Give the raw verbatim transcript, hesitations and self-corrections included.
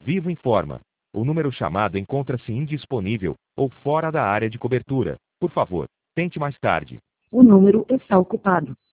Vivo informa. O número chamado encontra-se indisponível ou fora da área de cobertura. Por favor, tente mais tarde. O número está ocupado.